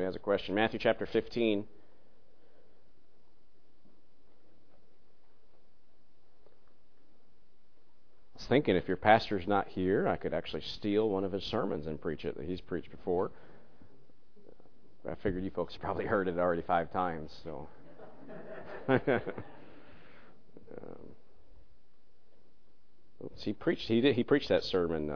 somebody has a question. Matthew chapter 15. I was thinking if your pastor's not here, I could actually steal one of his sermons and preach it that he's preached before. I figured you folks probably heard it already 5 times, so. He preached that sermon.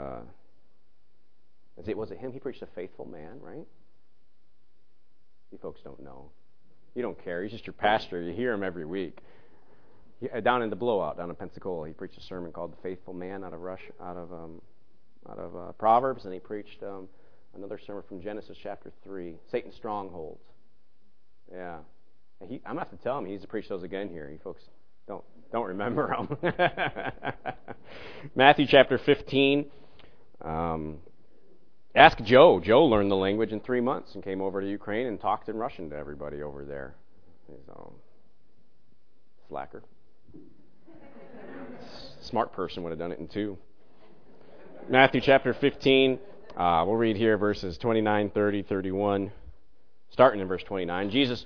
Was it him? He preached A Faithful Man, right? You folks don't know. You don't care. He's just your pastor. You hear him every week. Down in the Blowout, down in Pensacola, he preached a sermon called "The Faithful Man" out of Proverbs, and he preached another sermon from Genesis chapter 3, Satan's strongholds. Yeah, I'm gonna have to tell him he needs to preach those again here. You folks don't remember them. Matthew chapter 15. Ask Joe. Joe learned the language in 3 months and came over to Ukraine and talked in Russian to everybody over there. He's slacker. Smart person would have done it in 2. Matthew chapter 15. We'll read here verses 29, 30, 31. Starting in verse 29. Jesus,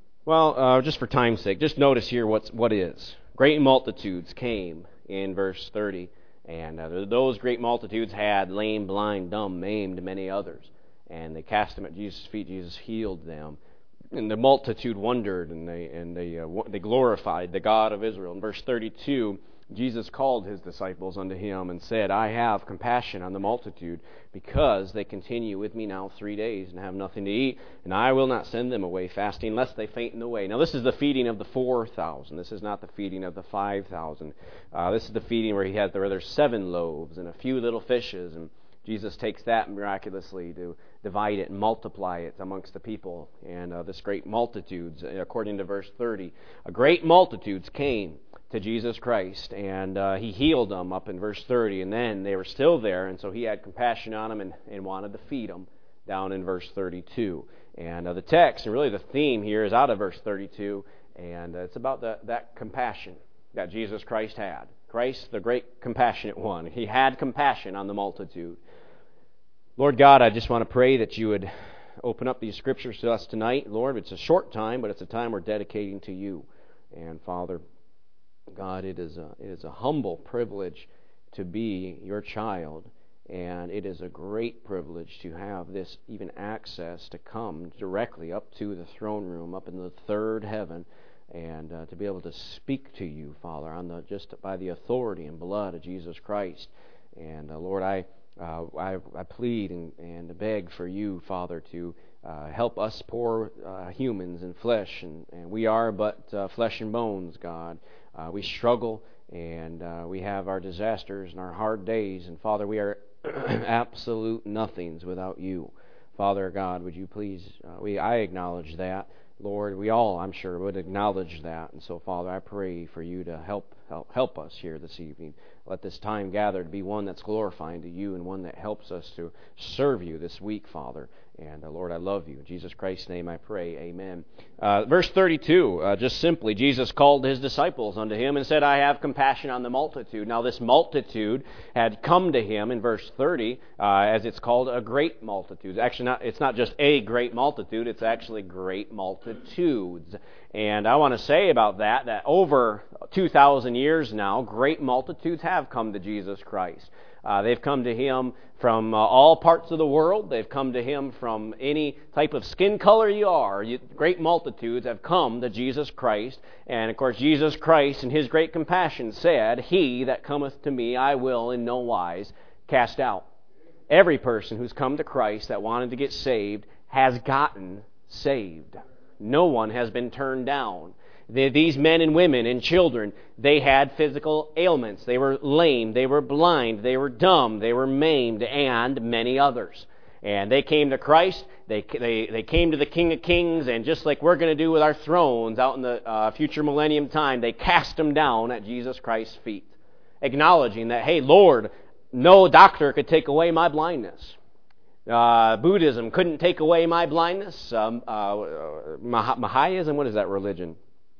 just for time's sake, just notice here what is. Great multitudes came in verse 30. And those great multitudes had lame, blind, dumb, maimed, many others. And they cast them at Jesus' feet. Jesus healed them. And the multitude wondered, and they glorified the God of Israel. In verse 32, Jesus called his disciples unto him and said, I have compassion on the multitude, because they continue with me now 3 days and have nothing to eat, and I will not send them away fasting, lest they faint in the way. Now this is the feeding of the 4,000. This is not the feeding of the 5,000. This is the feeding where there's 7 loaves and a few little fishes, and Jesus takes that miraculously to divide it and multiply it amongst the people. And this great multitudes, according to verse 30, great multitudes came to Jesus Christ, and he healed them up in verse 30, and then they were still there, and so he had compassion on them and wanted to feed them down in verse 32. And the text, and really the theme here, is out of verse 32, and it's about that compassion that Jesus Christ had. Christ, the great compassionate one. He had compassion on the multitude. Lord God, I just want to pray that you would open up these scriptures to us tonight. Lord, it's a short time, but it's a time we're dedicating to you. And Father, God, it is a humble privilege to be your child, and it is a great privilege to have this even access to come directly up to the throne room, up in the third heaven, and to be able to speak to you, Father, just by the authority and blood of Jesus Christ. And Lord, I plead and beg for you, Father, to help us poor humans in flesh, and we are but flesh and bones, God. We struggle, and we have our disasters and our hard days, and Father, we are absolute nothings without you. Father God, would you please, I acknowledge that. Lord, we all, I'm sure, would acknowledge that. And so, Father, I pray for you to help us here this evening. Let this time gathered be one that's glorifying to you and one that helps us to serve you this week, Father. And Lord, I love you. In Jesus Christ's name I pray. Amen. Verse 32, just simply, Jesus called his disciples unto him and said, I have compassion on the multitude. Now this multitude had come to him in verse 30, as it's called a great multitude. Actually, it's not just a great multitude, it's actually great multitudes. And I want to say about that over 2,000 years now, great multitudes have come to Jesus Christ. They've come to him from all parts of the world. They've come to him from any type of skin color you are. Great multitudes have come to Jesus Christ. And, of course, Jesus Christ in his great compassion said, He that cometh to me I will in no wise cast out. Every person who's come to Christ that wanted to get saved has gotten saved. No one has been turned down. These men and women and children, they had physical ailments. They were lame, they were blind, they were dumb, they were maimed, and many others. And they came to Christ, they came to the King of Kings, and just like we're going to do with our thrones out in the future millennium time, they cast them down at Jesus Christ's feet, acknowledging that, hey, Lord, no doctor could take away my blindness. Buddhism couldn't take away my blindness. Mahayism, what is that religion?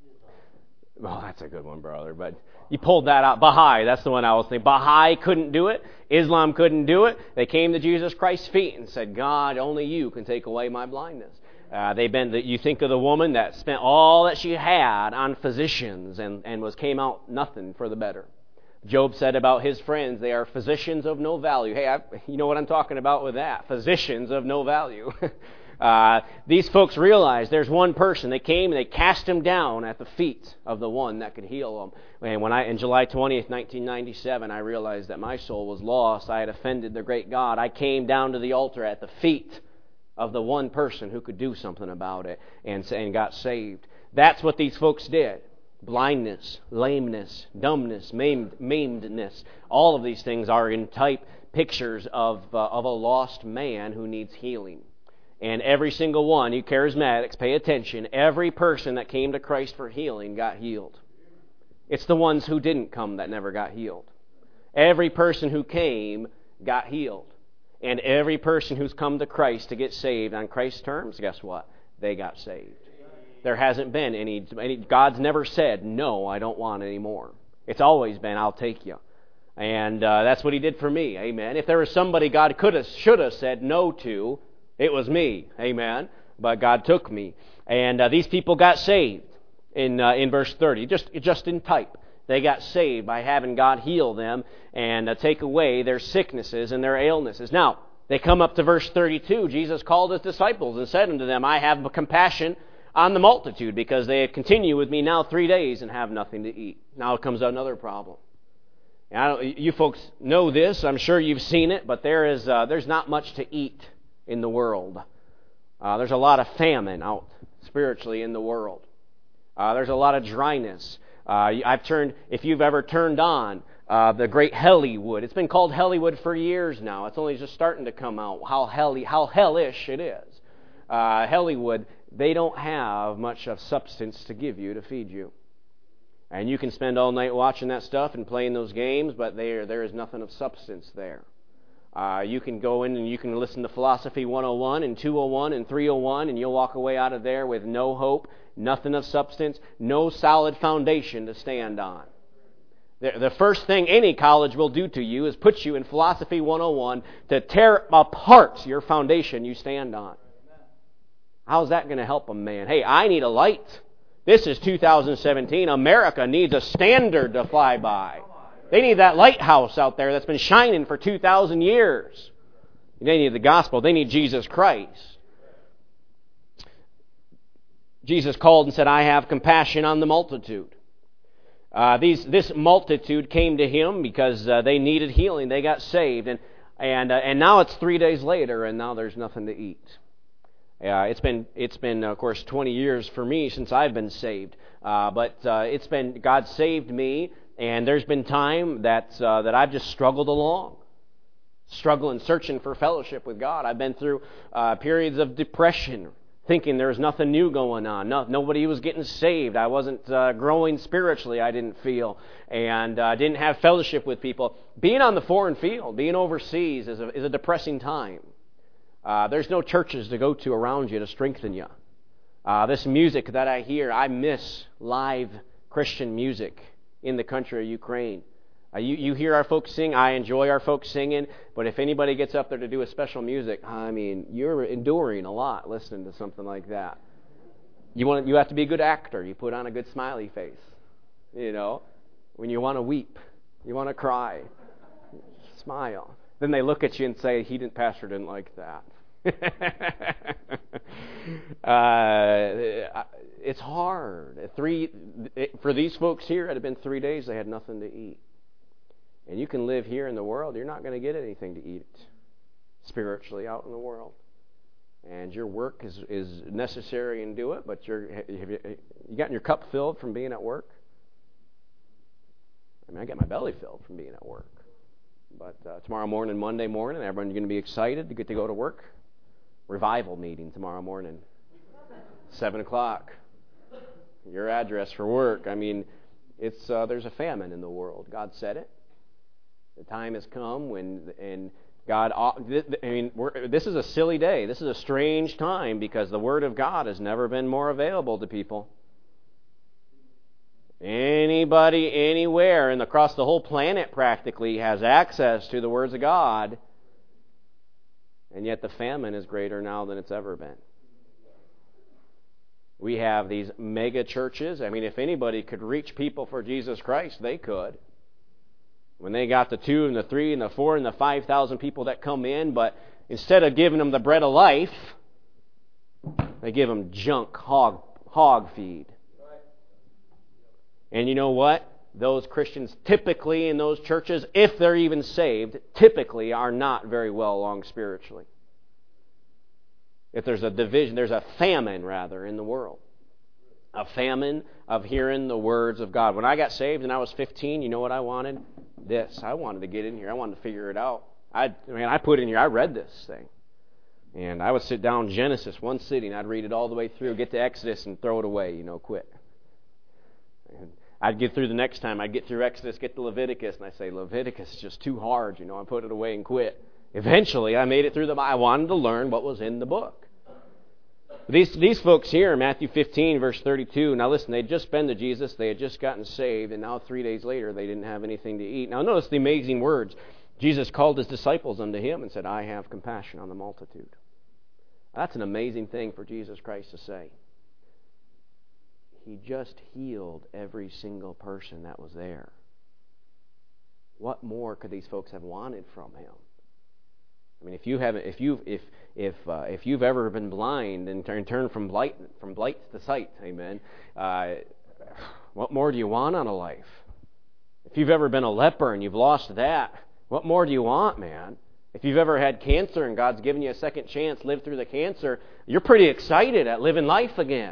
Oh, that's a good one, brother. But you pulled that out. Baha'i, that's the one I was thinking. Baha'i couldn't do it. Islam couldn't do it. They came to Jesus Christ's feet and said, God, only you can take away my blindness. You think of the woman that spent all that she had on physicians and came out nothing for the better. Job said about his friends, they are physicians of no value. Hey, you know what I'm talking about with that. Physicians of no value. These folks realized there's one person. They came and they cast him down at the feet of the one that could heal them. And in July 20th, 1997, I realized that my soul was lost. I had offended the great God. I came down to the altar at the feet of the one person who could do something about it and got saved. That's what these folks did. Blindness, lameness, dumbness, maimedness. All of these things are in type pictures of a lost man who needs healing. And every single one, you charismatics, pay attention, every person that came to Christ for healing got healed. It's the ones who didn't come that never got healed. Every person who came got healed. And every person who's come to Christ to get saved on Christ's terms, guess what? They got saved. There hasn't been any. God's never said, no, I don't want any more. It's always been, I'll take you. And that's what He did for me. Amen. If there was somebody God should have said no to, it was me. Amen. But God took me. And these people got saved in verse 30. Just in type. They got saved by having God heal them and take away their sicknesses and their illnesses. Now, they come up to verse 32. Jesus called His disciples and said unto them, I have compassion on the multitude, because they have continued with me now 3 days and have nothing to eat. Now comes another problem. You folks know this. I'm sure you've seen it, but there's not much to eat in the world. There's a lot of famine out spiritually in the world. There's a lot of dryness. If you've ever turned on the great Hollywood, it's been called Hollywood for years now. It's only just starting to come out how hellish it is. Hollywood, they don't have much of substance to give you to feed you. And you can spend all night watching that stuff and playing those games, but there is nothing of substance there. You can go in and you can listen to Philosophy 101 and 201 and 301, and you'll walk away out of there with no hope, nothing of substance, no solid foundation to stand on. The first thing any college will do to you is put you in Philosophy 101 to tear apart your foundation you stand on. How's that going to help a man? Hey, I need a light. This is 2017. America needs a standard to fly by. They need that lighthouse out there that's been shining for 2,000 years. They need the gospel. They need Jesus Christ. Jesus called and said, I have compassion on the multitude. This multitude came to Him because they needed healing. They got saved. And now it's 3 days later, and now there's nothing to eat. It's been of course 20 years for me since I've been saved, but it's been God saved me, and there's been time that I've just struggled along, struggling, searching for fellowship with God. I've been through periods of depression, thinking there was nothing new going on. Nobody was getting saved. I wasn't growing spiritually, I didn't feel, and didn't have fellowship with people. Being on the foreign field, being overseas is a depressing time. There's no churches to go to around you to strengthen you. This music that I hear, I miss live Christian music in the country of Ukraine. You hear our folks sing. I enjoy our folks singing. But if anybody gets up there to do a special music, I mean, you're enduring a lot listening to something like that. You have to be a good actor. You put on a good smiley face. You know, when you want to weep, you want to cry, smile. Then they look at you and say, Pastor didn't like that. It's hard. For these folks here, it had been 3 days, they had nothing to eat. And you can live here in the world, you're not going to get anything to eat spiritually out in the world. And your work is necessary and do it, but you gotten your cup filled from being at work? I mean, I get my belly filled from being at work. But tomorrow morning, Monday morning, everyone's going to be excited to get to go to work. Revival meeting tomorrow morning, 7 o'clock. Your address for work. I mean, there's a famine in the world. God said it. The time has come when God. This is a silly day. This is a strange time because the Word of God has never been more available to people. Anybody, anywhere, and across the whole planet practically has access to the words of God. And yet the famine is greater now than it's ever been. We have these mega churches. I mean, if anybody could reach people for Jesus Christ, they could. When they got the 2 and the 3 and the 4 and the 5,000 people that come in, but instead of giving them the bread of life, they give them junk, hog feed. And you know what? Those Christians typically in those churches, if they're even saved, typically are not very well along spiritually. If there's a division, there's a famine, rather, in the world. A famine of hearing the words of God. When I got saved and I was 15, you know what I wanted? This. I wanted to get in here. I wanted to figure it out. I put in here, I read this thing. And I would sit down Genesis, one sitting, I'd read it all the way through, get to Exodus and throw it away, quit. And I'd get through the next time, I'd get through Exodus, get to Leviticus, and I'd say, Leviticus is just too hard, I put it away and quit. Eventually, I made it through I wanted to learn what was in the book. These folks here in Matthew 15, verse 32, now listen, they'd just been to Jesus, they had just gotten saved, and now 3 days later they didn't have anything to eat. Now notice the amazing words. Jesus called His disciples unto Him and said, I have compassion on the multitude. That's an amazing thing for Jesus Christ to say. He just healed every single person that was there. What more could these folks have wanted from Him? I mean, if you've ever been blind and turned from blight to sight, amen. What more do you want out of life? If you've ever been a leper and you've lost that, what more do you want, man? If you've ever had cancer and God's given you a second chance, live through the cancer, you're pretty excited at living life again.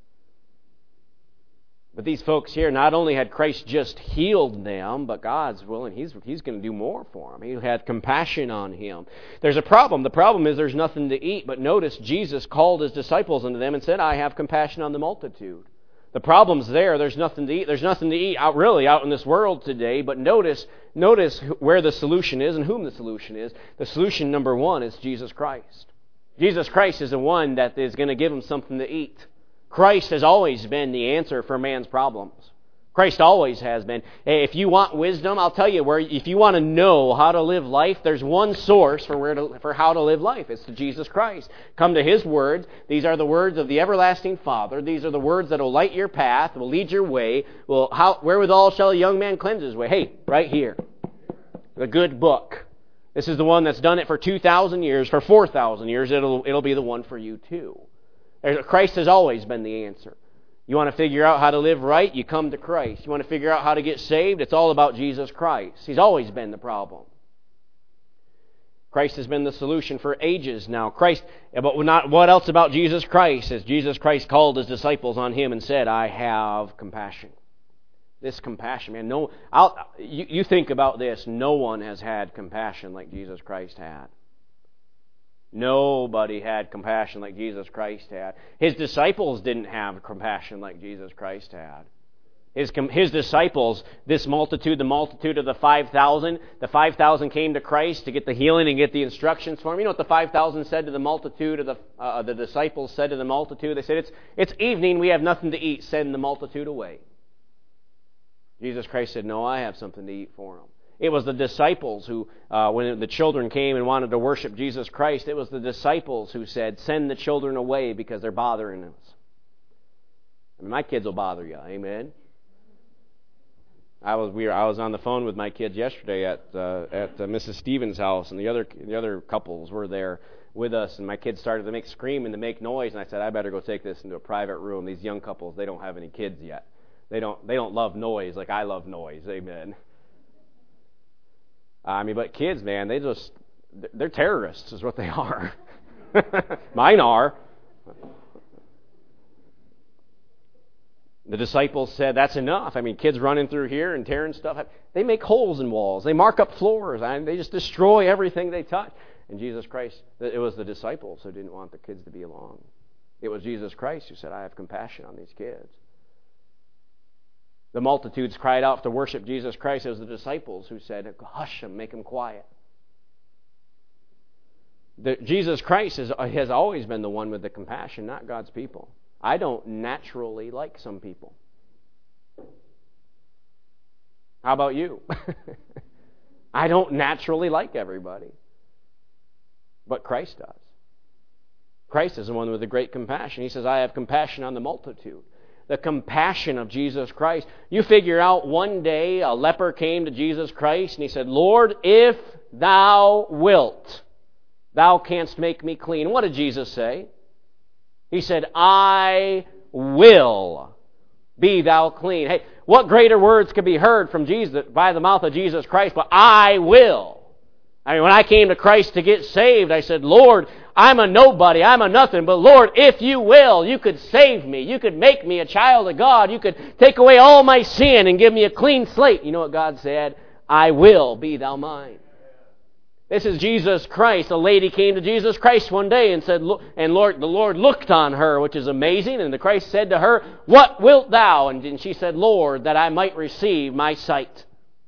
But these folks here, not only had Christ just healed them, but God's willing, He's going to do more for them. He had compassion on him. There's a problem. The problem is there's nothing to eat. But notice Jesus called His disciples unto them and said, I have compassion on the multitude. The problem's there. There's nothing to eat. There's nothing to eat out in this world today. But notice where the solution is and whom the solution is. The solution, number one, is Jesus Christ. Jesus Christ is the one that is going to give them something to eat. Christ has always been the answer for man's problems. Christ always has been. Hey, if you want wisdom, I'll tell you, if you want to know how to live life, there's one source for how to live life. It's to Jesus Christ. Come to His words. These are the words of the everlasting Father. These are the words that will light your path, will lead your way. Wherewithal shall a young man cleanse his way? Hey, right here. The good book. This is the one that's done it for 2,000 years. For 4,000 years, it'll be the one for you too. Christ has always been the answer. You want to figure out how to live right? You come to Christ. You want to figure out how to get saved? It's all about Jesus Christ. He's always been the problem. Christ has been the solution for ages now. What else about Jesus Christ? As Jesus Christ called His disciples on Him and said, I have compassion. This compassion, man. You think about this. No one has had compassion like Jesus Christ had. Nobody had compassion like Jesus Christ had. His disciples didn't have compassion like Jesus Christ had. His disciples, this multitude, the multitude of the 5,000 came to Christ to get the healing and get the instructions for Him. You know what the 5,000 said to the multitude of the disciples said to the multitude? They said, it's evening, we have nothing to eat, send the multitude away. Jesus Christ said, no, I have something to eat for them. It was the disciples who, when the children came and wanted to worship Jesus Christ, it was the disciples who said, send the children away because they're bothering us. I mean, my kids will bother you, amen? I was on the phone with my kids yesterday at Mrs. Stevens' house, and the other couples were there with us, and my kids started to scream and to make noise, and I said, I better go take this into a private room. These young couples, they don't have any kids yet. They don't love noise like I love noise, amen? But kids, man, they're terrorists is what they are. Mine are. The disciples said, that's enough. Kids running through here and tearing stuff. They make holes in walls. They mark up floors. They just destroy everything they touch. And Jesus Christ, it was the disciples who didn't want the kids to be along. It was Jesus Christ who said, I have compassion on these kids. The multitudes cried out to worship Jesus Christ. It was the disciples who said, hush them, make them quiet. Jesus Christ has always been the one with the compassion, not God's people. I don't naturally like some people. How about you? I don't naturally like everybody. But Christ does. Christ is the one with the great compassion. He says, I have compassion on the multitude. The compassion of Jesus Christ. You figure out one day a leper came to Jesus Christ and he said, Lord, if thou wilt, thou canst make me clean. What did Jesus say? He said, I will be thou clean. Hey, what greater words could be heard from Jesus by the mouth of Jesus Christ but I will? I mean, when I came to Christ to get saved, I said, Lord, I'm a nobody, I'm a nothing, but Lord, if you will, you could save me. You could make me a child of God. You could take away all my sin and give me a clean slate. You know what God said? I will be thou mine. This is Jesus Christ. A lady came to Jesus Christ one day and said, the Lord looked on her, which is amazing, and the Christ said to her, what wilt thou? And she said, Lord, that I might receive my sight.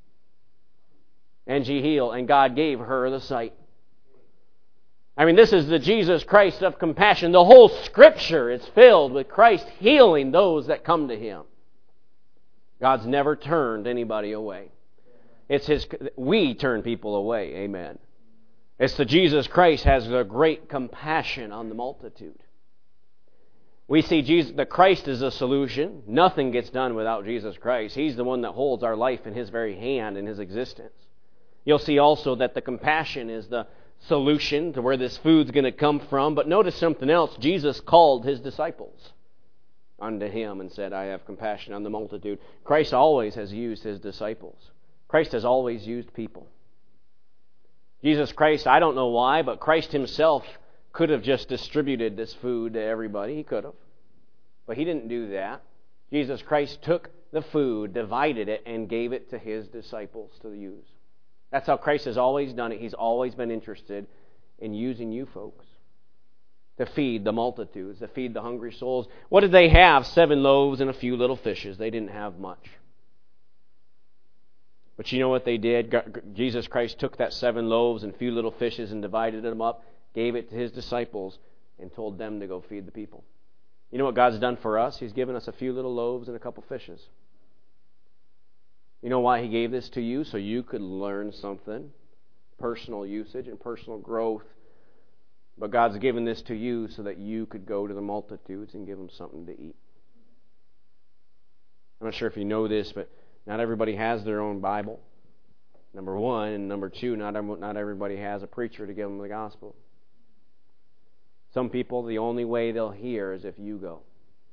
And she healed, and God gave her the sight. I mean, this is the Jesus Christ of compassion. The whole Scripture is filled with Christ healing those that come to Him. God's never turned anybody away. We turn people away, amen. It's the Jesus Christ has the great compassion on the multitude. We see the Christ is the solution. Nothing gets done without Jesus Christ. He's the one that holds our life in His very hand in His existence. You'll see also that the compassion is the solution to where this food's going to come from. But notice something else. Jesus called His disciples unto Him and said, I have compassion on the multitude. Christ always has used His disciples. Christ has always used people. Jesus Christ, I don't know why, but Christ Himself could have just distributed this food to everybody. He could have. But He didn't do that. Jesus Christ took the food, divided it, and gave it to His disciples to use. That's how Christ has always done it. He's always been interested in using you folks to feed the multitudes, to feed the hungry souls. What did they have? 7 loaves and a few little fishes. They didn't have much. But you know what they did? Jesus Christ took that 7 loaves and a few little fishes and divided them up, gave it to His disciples, and told them to go feed the people. You know what God's done for us? He's given us a few little loaves and a couple fishes. You know why He gave this to you? So you could learn something, personal usage and personal growth. But God's given this to you so that you could go to the multitudes and give them something to eat. I'm not sure if you know this, but not everybody has their own Bible. Number one. And number two, not everybody has a preacher to give them the gospel. Some people, the only way they'll hear is if you go.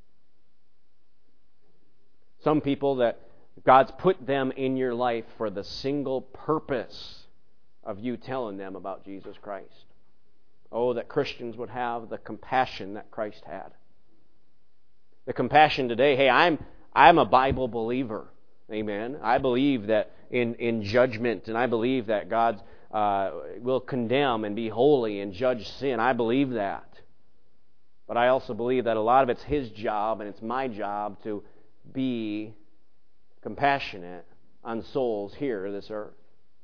Some people that God's put them in your life for the single purpose of you telling them about Jesus Christ. Oh, that Christians would have the compassion that Christ had. The compassion today, hey, I'm a Bible believer. Amen. I believe that in judgment, and I believe that God will condemn and be holy and judge sin. I believe that. But I also believe that a lot of it's His job and it's my job to be compassionate on souls here on this earth.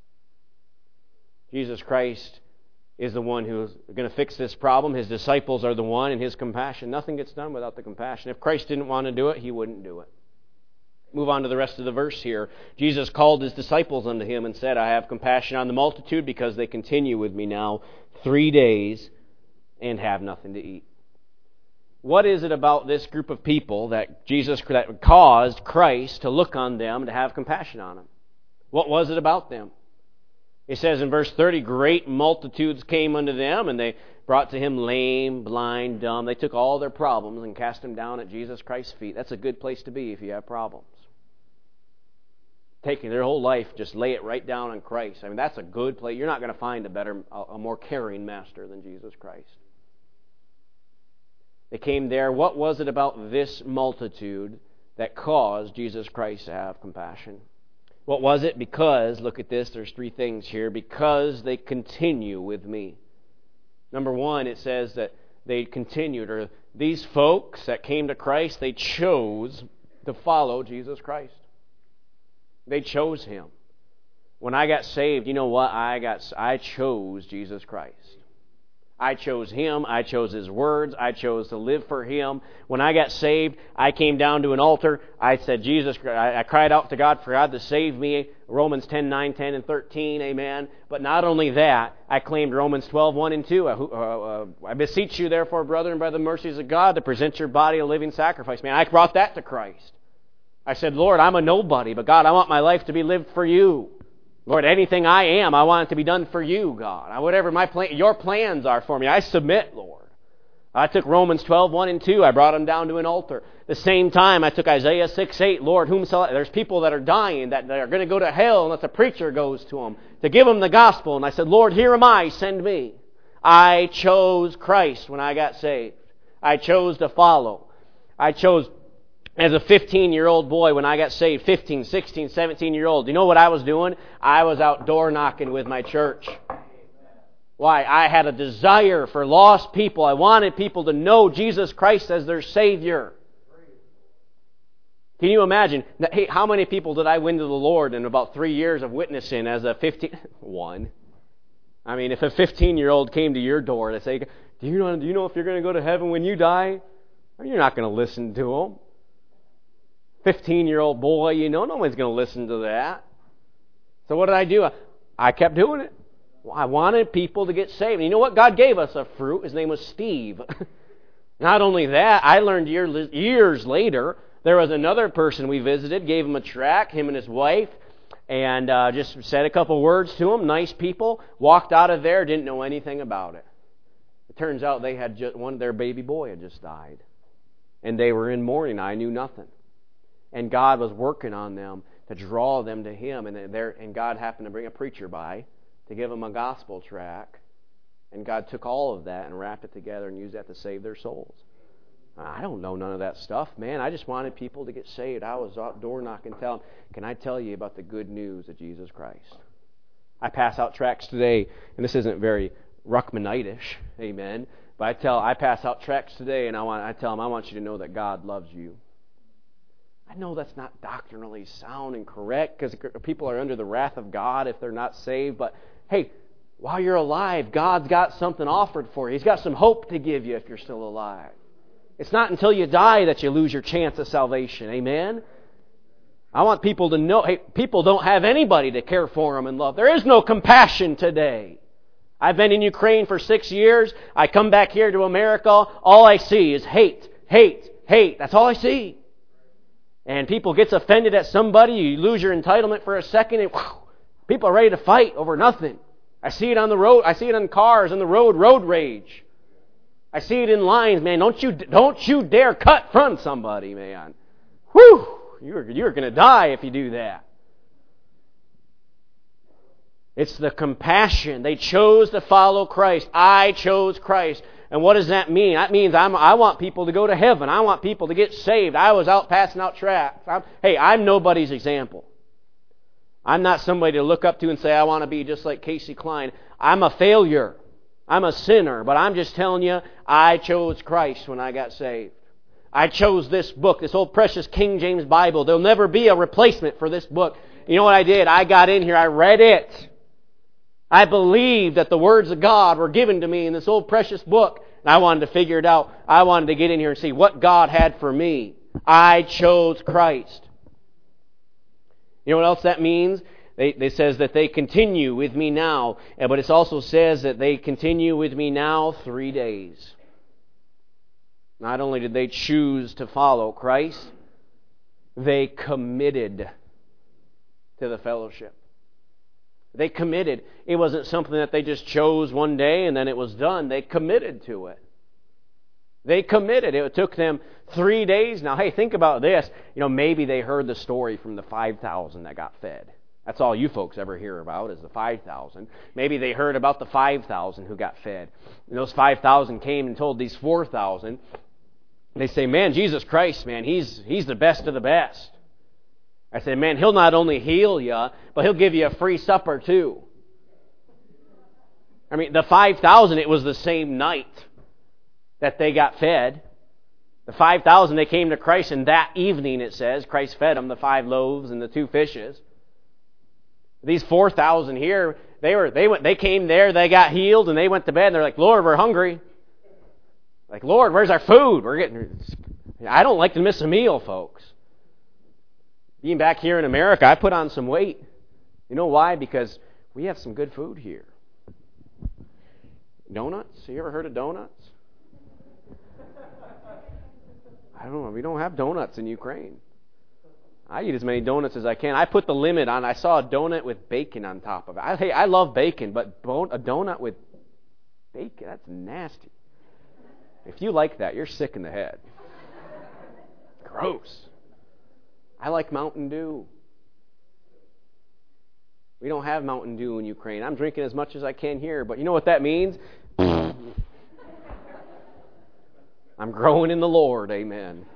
Jesus Christ is the one who's going to fix this problem. His disciples are the one, and His compassion. Nothing gets done without the compassion. If Christ didn't want to do it, He wouldn't do it. Move on to the rest of the verse here. Jesus called His disciples unto Him and said, I have compassion on the multitude because they continue with me now 3 days and have nothing to eat. What is it about this group of people that caused Christ to look on them, to have compassion on them? What was it about them? It says in verse 30, great multitudes came unto them, and they brought to Him lame, blind, dumb. They took all their problems and cast them down at Jesus Christ's feet. That's a good place to be if you have problems. Taking their whole life, just lay it right down on Christ. I mean, that's a good place. You're not going to find a more caring master than Jesus Christ. They came there. What was it about this multitude that caused Jesus Christ to have compassion? What was it? Because, look at this, there's 3 things here. Because they continue with me. Number 1, it says that they continued, or these folks that came to Christ, they chose to follow Jesus Christ. They chose Him. When I got saved, you know what? I chose Jesus Christ. I chose Him. I chose His words. I chose to live for Him. When I got saved, I came down to an altar. I said, Jesus, I cried out to God for God to save me. Romans 10:9, 10, and 13, amen. But not only that, I claimed Romans 12:1 and 2. I beseech you, therefore, brethren, by the mercies of God, to present your body a living sacrifice. Man, I brought that to Christ. I said, Lord, I'm a nobody, but God, I want my life to be lived for you. Lord, anything I am, I want it to be done for you, God. Whatever your plans are for me, I submit, Lord. I took Romans 12:1 and 2. I brought them down to an altar. The same time, I took Isaiah 6:8. Lord, whom shall I... There's people that are dying, that are going to go to hell unless a preacher goes to them to give them the gospel. And I said, Lord, here am I, send me. I chose Christ when I got saved. I chose to follow. I chose... As a 15-year-old boy, when I got saved, 15, 16, 17-year-old, you know what I was doing? I was out door knocking with my church. Why? I had a desire for lost people. I wanted people to know Jesus Christ as their Savior. Can you imagine? Hey, how many people did I win to the Lord in about 3 years of witnessing as a 15... One. I mean, if a 15-year-old came to your door and say, do you know if you're going to go to heaven when you die? You're not going to listen to them. 15-year-old boy, no one's going to listen to that. So what did I do? I kept doing it. I wanted people to get saved. And you know what? God gave us a fruit. His name was Steve. Not only that, I learned years later, there was another person we visited, gave him a tract, him and his wife, and just said a couple words to him, nice people, walked out of there, didn't know anything about it. It turns out they had their baby boy had just died. And they were in mourning. I knew nothing. And God was working on them to draw them to Him. And God happened to bring a preacher by to give them a gospel tract. And God took all of that and wrapped it together and used that to save their souls. I don't know none of that stuff, man. I just wanted people to get saved. I was out door knocking, telling them, can I tell you about the good news of Jesus Christ? I pass out tracts today, and this isn't very Ruckmanite-ish, amen. But I pass out tracts today, and I tell them, I want you to know that God loves you. I know that's not doctrinally sound and correct because people are under the wrath of God if they're not saved. But hey, while you're alive, God's got something offered for you. He's got some hope to give you if you're still alive. It's not until you die that you lose your chance of salvation. Amen? I want people to know, hey, people don't have anybody to care for them and love. There is no compassion today. I've been in Ukraine for 6 years. I come back here to America. All I see is hate, hate, hate. That's all I see. And people gets offended at somebody, you lose your entitlement for a second, and people are ready to fight over nothing. I see it on the road. I see it on cars on the road rage. I see it in lines, man. Don't you dare cut from somebody, man. Whew! You're going to die if you do that. It's the compassion. They chose to follow Christ. I chose Christ. And what does that mean? That means I want people to go to heaven. I want people to get saved. I was out passing out tracts. I'm nobody's example. I'm not somebody to look up to and say, I want to be just like Casey Klein. I'm a failure. I'm a sinner. But I'm just telling you, I chose Christ when I got saved. I chose this book, this old precious King James Bible. There'll never be a replacement for this book. You know what I did? I got in here. I read it. I believed that the words of God were given to me in this old precious book. And I wanted to figure it out. I wanted to get in here and see what God had for me. I chose Christ. You know what else that means? They says that they continue with me now. But it also says that they continue with me now 3 days. Not only did they choose to follow Christ, they committed to the fellowship. They committed. It wasn't something that they just chose one day and then it was done. They committed to it. They committed. It took them 3 days. Now, hey, think about this. Maybe they heard the story from the 5,000 that got fed. That's all you folks ever hear about is the 5,000. Maybe they heard about the 5,000 who got fed. And those 5,000 came and told these 4,000. They say, man, Jesus Christ, man, He's the best of the best. I said, man, He'll not only heal you, but He'll give you a free supper too. I mean, the 5,000, it was the same night that they got fed. The 5,000, they came to Christ, and that evening, it says, Christ fed them the 5 loaves and the 2 fishes. These 4,000 here, They came there, they got healed, and they went to bed, and they're like, Lord, we're hungry. Like, Lord, where's our food? I don't like to miss a meal, folks. Being back here in America, I put on some weight. You know why? Because we have some good food here. Donuts? You ever heard of donuts? I don't know. We don't have donuts in Ukraine. I eat as many donuts as I can. I put the limit on. I saw a donut with bacon on top of it. I love bacon, but a donut with bacon, that's nasty. If you like that, you're sick in the head. Gross. I like Mountain Dew. We don't have Mountain Dew in Ukraine. I'm drinking as much as I can here, but you know what that means? I'm growing in the Lord, amen.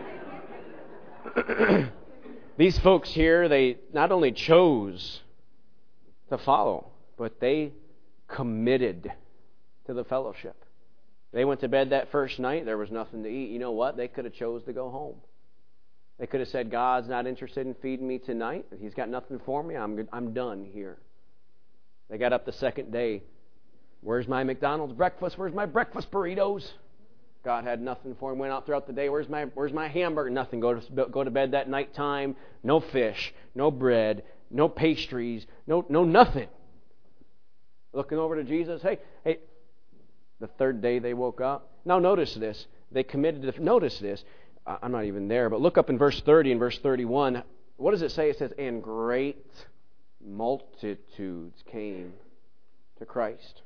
These folks here, they not only chose to follow, but they committed to the fellowship. They went to bed that first night, there was nothing to eat. You know what? They could have chose to go home. They could have said, God's not interested in feeding me tonight. He's got nothing for me. I'm done here. They got up the second day. Where's my McDonald's breakfast? Where's my breakfast burritos? God had nothing for him. Went out throughout the day. Where's my hamburger? Nothing. Go to bed that night time. No fish. No bread. No pastries. No nothing. Looking over to Jesus. Hey. The third day they woke up. Now notice this. They committed to... Notice this. I'm not even there, but look up in verse 30 and verse 31. What does it say? It says, and great multitudes came to Christ.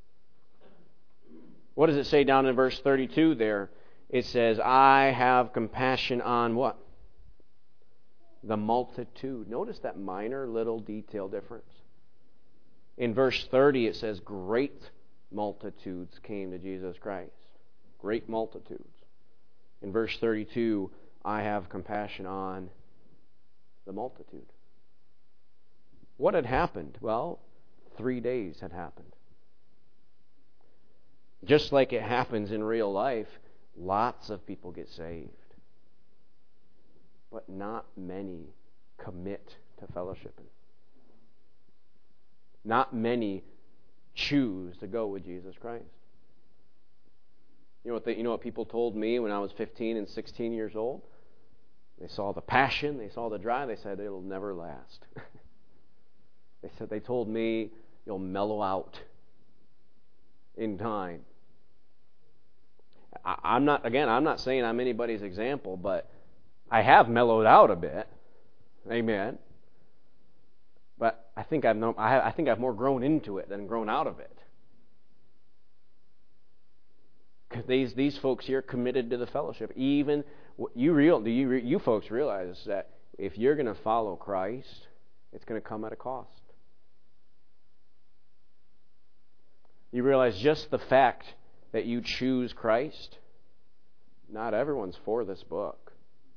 What does it say down in verse 32 there? It says, I have compassion on what? The multitude. Notice that minor little detail difference. In verse 30 it says, great multitudes came to Jesus Christ. Great multitudes. In verse 32, I have compassion on the multitude. What had happened? Well, 3 days had happened. Just like it happens in real life, lots of people get saved. But not many commit to fellowshipping. Not many choose to go with Jesus Christ. You know what people told me when I was 15 and 16 years old? They saw the passion, they saw the drive, they said it'll never last. They told me you'll mellow out in time. I'm not saying I'm anybody's example, but I have mellowed out a bit. Amen. But I think I've more grown into it than grown out of it. These folks here committed to the fellowship. Even you folks realize that if you're going to follow Christ, it's going to come at a cost. You realize just the fact that you choose Christ, not everyone's for this book.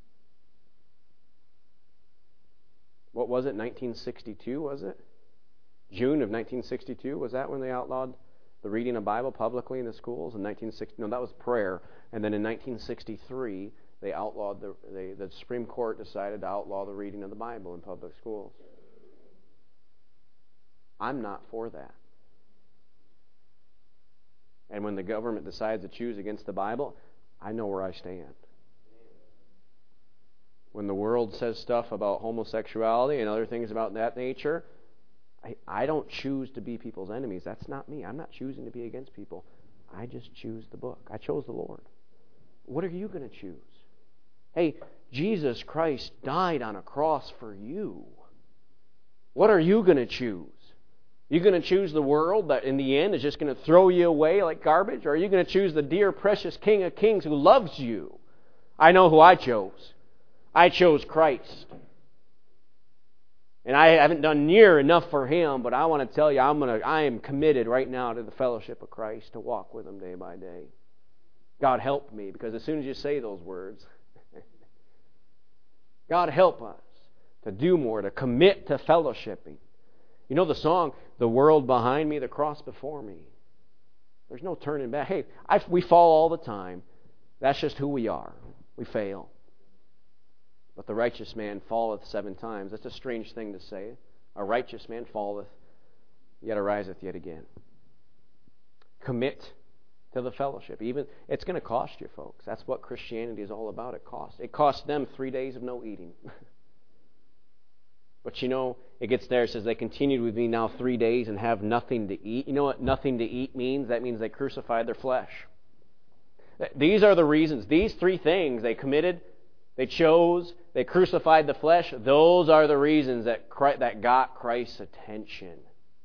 What was it, 1962, was it? June of 1962, was that when they outlawed the reading of Bible publicly in the schools? In 1960, no, that was prayer. And then in 1963, they outlawed the Supreme Court decided to outlaw the reading of the Bible in public schools. I'm not for that. And when the government decides to choose against the Bible, I know where I stand. When the world says stuff about homosexuality and other things about that nature, I don't choose to be people's enemies. That's not me. I'm not choosing to be against people. I just choose the book. I chose the Lord. What are you going to choose? Hey, Jesus Christ died on a cross for you. What are you going to choose? Are you going to choose the world that in the end is just going to throw you away like garbage? Or are you going to choose the dear, precious King of Kings who loves you? I know who I chose. I chose Christ. And I haven't done near enough for Him, but I want to tell you, I am committed right now to the fellowship of Christ, to walk with Him day by day. God help me, because as soon as you say those words, God help us to do more, to commit to fellowshipping. You know the song, the world behind me, the cross before me. There's no turning back. Hey, we fall all the time. That's just who we are. We fail. But the righteous man falleth 7 times. That's a strange thing to say. A righteous man falleth yet ariseth yet again. Commit to the fellowship. Even it's going to cost you, folks. That's what Christianity is all about. It costs. It cost them 3 days of no eating. But it gets there. It says, they continued with me now 3 days and have nothing to eat. You know what nothing to eat means? That means they crucified their flesh. These are the reasons. These 3 things, they committed, they chose, they crucified the flesh. Those are the reasons that got Christ's attention.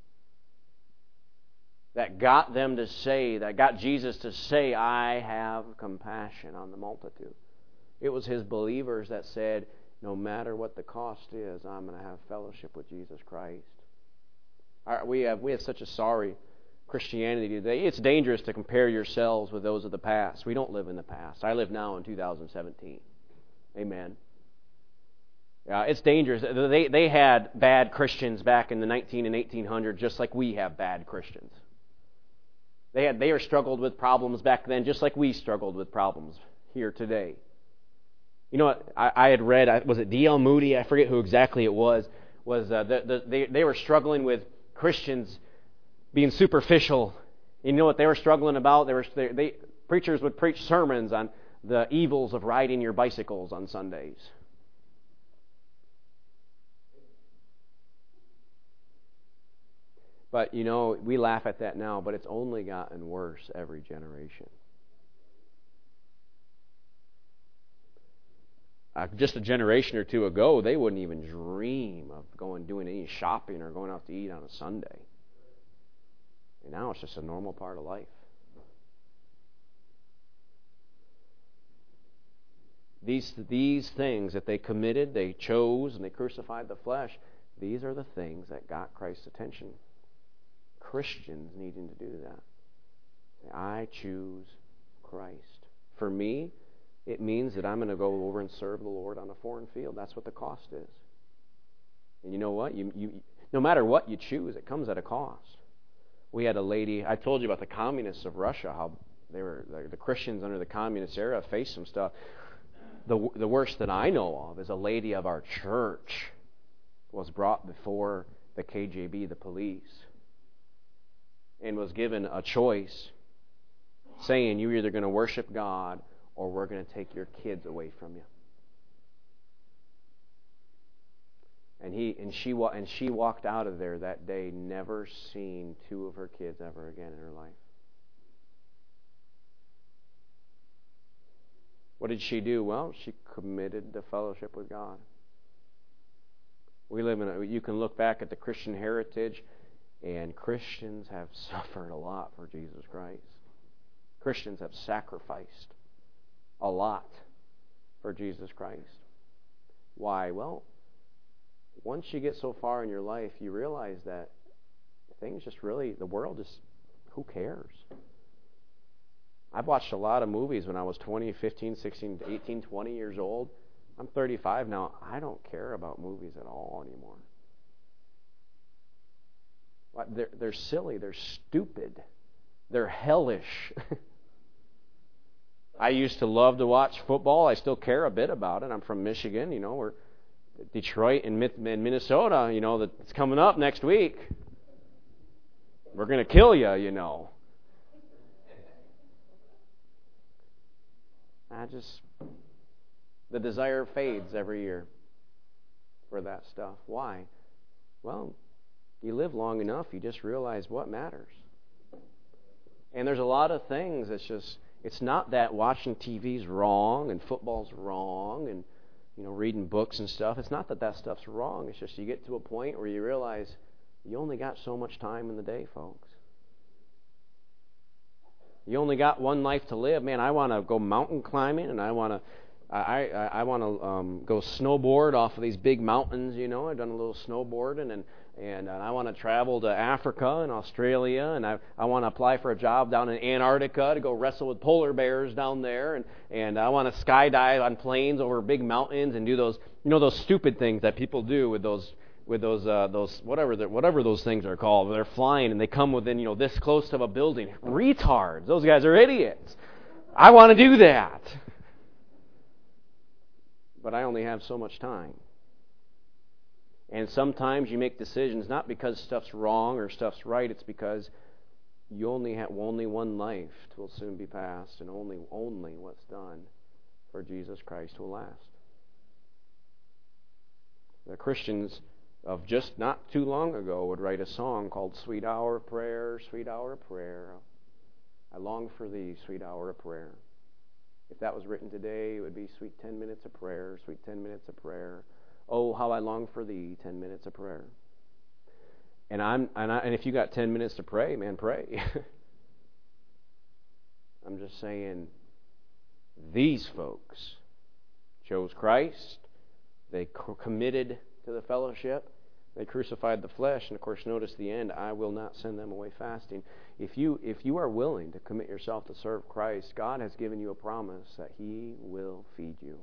That got them to say, that got Jesus to say, I have compassion on the multitude. It was His believers that said, no matter what the cost is, I'm going to have fellowship with Jesus Christ. We have such a sorry Christianity today. It's dangerous to compare yourselves with those of the past. We don't live in the past. I live now in 2017. Amen. It's dangerous. They had bad Christians back in the 19 and 1800s, just like we have bad Christians. They were struggled with problems back then, just like we struggled with problems here today. You know what? I had read, was it D.L. Moody? I forget who exactly it was. They were struggling with Christians being superficial. You know what they were struggling about? Preachers would preach sermons on the evils of riding your bicycles on Sundays. But, we laugh at that now, but it's only gotten worse every generation. Just a generation or two ago, they wouldn't even dream of doing any shopping or going out to eat on a Sunday. And now it's just a normal part of life. These things that they committed, they chose, and they crucified the flesh, these are the things that got Christ's attention. Christians needing to do that. I choose Christ. For me, it means that I'm going to go over and serve the Lord on a foreign field. That's what the cost is. And you know what? You no matter what you choose, it comes at a cost. We had a lady, I told you about the communists of Russia, how they were the Christians under the communist era faced some stuff. The worst that I know of is a lady of our church was brought before the KGB, the police, and was given a choice saying, you're either going to worship God or we're going to take your kids away from you. And she walked out of there that day, never seen 2 of her kids ever again in her life. What did she do? Well, she committed to fellowship with God. We live in you can look back at the Christian heritage, and Christians have suffered a lot for Jesus Christ. Christians have sacrificed a lot for Jesus Christ. Why? Well, once you get so far in your life, you realize that things just really, the world just, who cares? I've watched a lot of movies when I was 20, 15, 16, 18, 20 years old. I'm 35 now. I don't care about movies at all anymore. They're silly. They're stupid. They're hellish. I used to love to watch football. I still care a bit about it. I'm from Michigan, we're Detroit and Minnesota, that's coming up next week. We're going to kill you, the desire fades every year for that stuff. Why? Well, you live long enough, you just realize what matters. And there's a lot of things it's not that watching TV's wrong and football's wrong and reading books and stuff. It's not that stuff's wrong. It's just you get to a point where you realize you only got so much time in the day, folks. You only got one life to live. Man, I want to go mountain climbing, and I want to go snowboard off of these big mountains. I've done a little snowboarding, and I want to travel to Africa and Australia, and I want to apply for a job down in Antarctica to go wrestle with polar bears down there, and I want to skydive on planes over big mountains and do those those stupid things that people do with those whatever those things are called. They're flying and they come within this close of a building. Retards. Those guys are idiots. I want to do that, but I only have so much time. And sometimes you make decisions not because stuff's wrong or stuff's right. It's because you only have one life will soon be passed, and only what's done for Jesus Christ will last. The Christians of just not too long ago would write a song called "Sweet Hour of Prayer, Sweet Hour of Prayer. I long for thee, sweet hour of prayer." If that was written today, it would be "Sweet 10 minutes of prayer, sweet 10 minutes of prayer. Oh, how I long for thee, 10 minutes of prayer." And if you got 10 minutes to pray, man, pray. I'm just saying, these folks chose Christ. They committed to the fellowship. They crucified the flesh. And of course, notice the end, "I will not send them away fasting." If you are willing to commit yourself to serve Christ, God has given you a promise that He will feed you.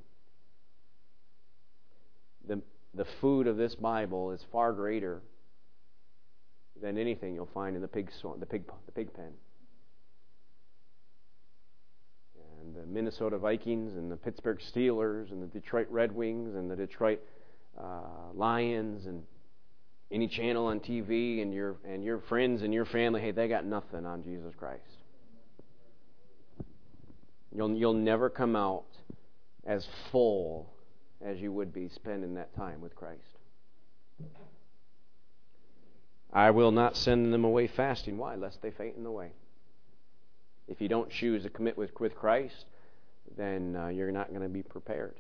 The food of this Bible is far greater than anything you'll find in the pig pen. And the Minnesota Vikings and the Pittsburgh Steelers and the Detroit Red Wings and the Detroit Lions and any channel on TV and your friends and your family, hey, they got nothing on Jesus Christ. You'll never come out as full as you would be spending that time with Christ. "I will not send them away fasting." Why? Lest they faint in the way. If you don't choose to commit with Christ, then you're not going to be prepared.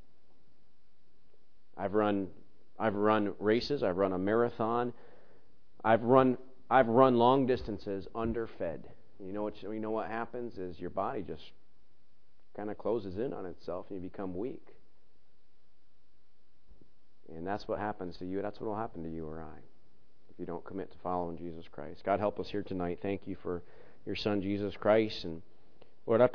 I've run races. I've run a marathon. I've run long distances underfed. You know what happens is your body just kind of closes in on itself and you become weak. And that's what happens to you. That's what will happen to you or I if you don't commit to following Jesus Christ. God help us here tonight. Thank you for your Son, Jesus Christ. And Lord, I